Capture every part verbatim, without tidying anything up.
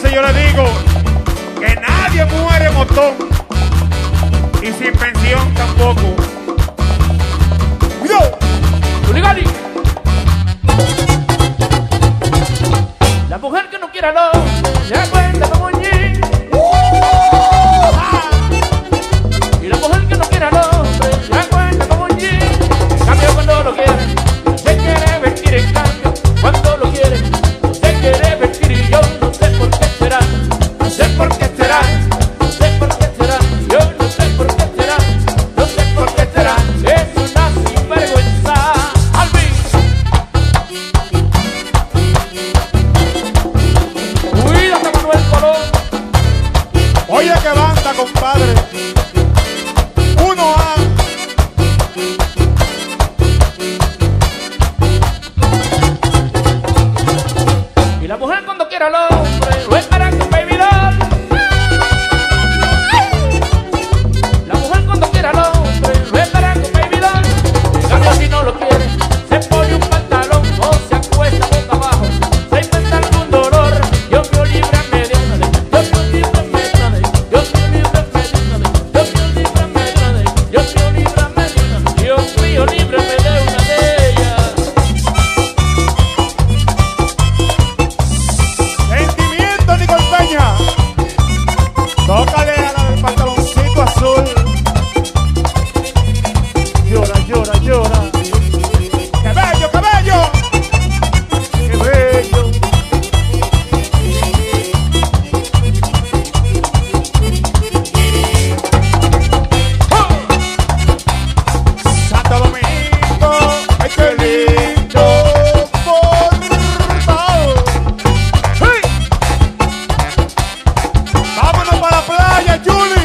Entonces yo le digo que nadie muere motón y sin pensión tampoco. ¡Cuidado! ¡Tuligali! La mujer que no quiera al hombre se da cuenta como un yin. Y la mujer que no quiera al hombre se da cuenta como un yin. En cambio cuando lo quiere, se quiere vestir. En cambio cuando lo quiere, se quiere vestir. Y yo no sé por qué será, no sé por qué será, no sé por qué será. Yo no sé por qué será, no sé por qué será. Es una sinvergüenza. Alvin. Cuídate, Manuel Colón. Oye, qué banda, compadre. Uno A. Y la mujer cuando quiera al hombre lo espera con baby doll. La mujer cuando quiera al hombre lo espera con baby doll. En cambio si no lo quiere, se pone un pantalón o se acuesta boca abajo. Se inventa algún dolor. Dios mío, líbrame de una de. Dios mío, líbrame de una de. Dios mío, líbrame de una de. Dios mío, líbrame de una de. Dios mío, líbrame de una de. Dios mío, líbrame de una de ellas. Sentimiento, Nicol Peña. Tócale a la del pantaloncito azul. Llora, llora, llora. ¡Qué bello, qué bello! ¡Qué bello! Santo Domingo, ¡ay, qué lindo! Por favor. ¡Sí! ¡Vámonos para la playa, Julie!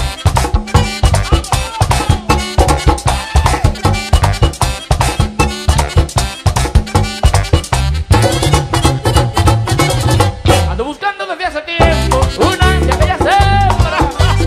Ando buscando desde hace tiempo una de aquellas hembras.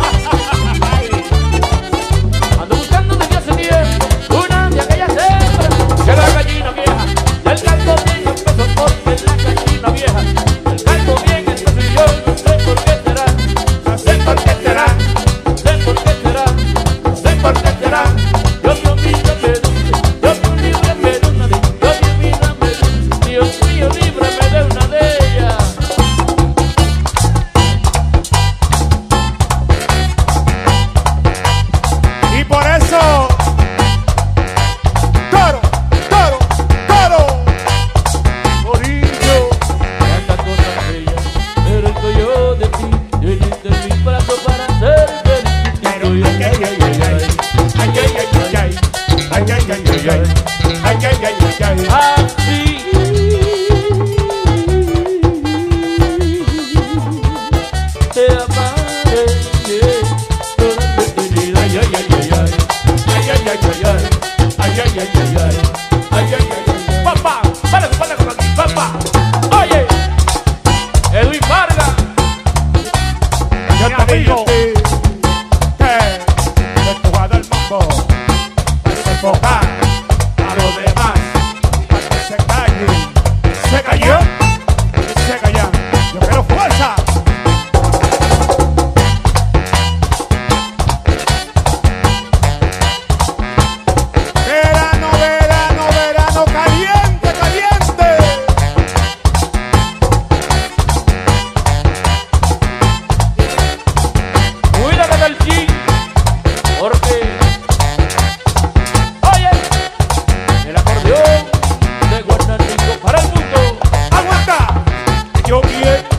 Ando buscando desde hace tiempo una de aquellas hembras. Que la gallina vieja, el caldo bien empezó porque la gallina vieja, el caldo bien empezó y yo no sé por qué será, no sé por qué será, no sé por qué será, no sé por qué será. Dios mío, líbrame de una, Dios mío, líbrame de una de, Dios mío, líbrame de una, Dios mío, líbrame de una de ellas. Y por eso, toro, toro, toro. Corillo. Tantas cosas bellas, pero estoy yo de ti, de ti, de mi brazo para ser feliz. Pero, ay, ay, ay, ay, ay, ay, ay, ay, ay, ay, ay, ay, ay, ay, ay, ay, ay, ay. Así te amaré, toda mi eternidad. Ay, ay, ay, ay, ay, ay, ay, ay, ay, ay, ay, ay, ay, ay, ay, ay, ay, ay. Papá, para, para, para aquí, papá. Oye, Edwin Vargas. Yo te digo que el jugador del mambo para enfocar a los demás, para que se calle. Se cayó, se cayó. Yo quiero fuerza. Verano, verano, verano, caliente, caliente. Cuídate del jean, porque, oye, el acordeón de Guarnarico para el mundo. Aguanta. Yo quiero